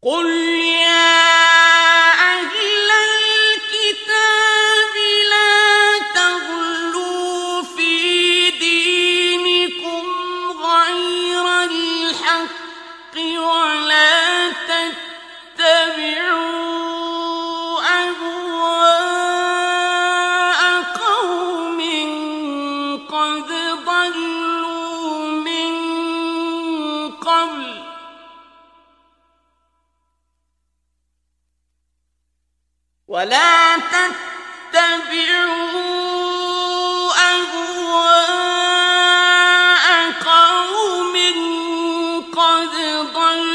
قل يا أهل الكتاب لا تغلوا في دينكم غير الحق ولا تتبعوا أهواء قوم قد ضلوا من قبل ولا تتبعوا أهواء قوم قد ضلوا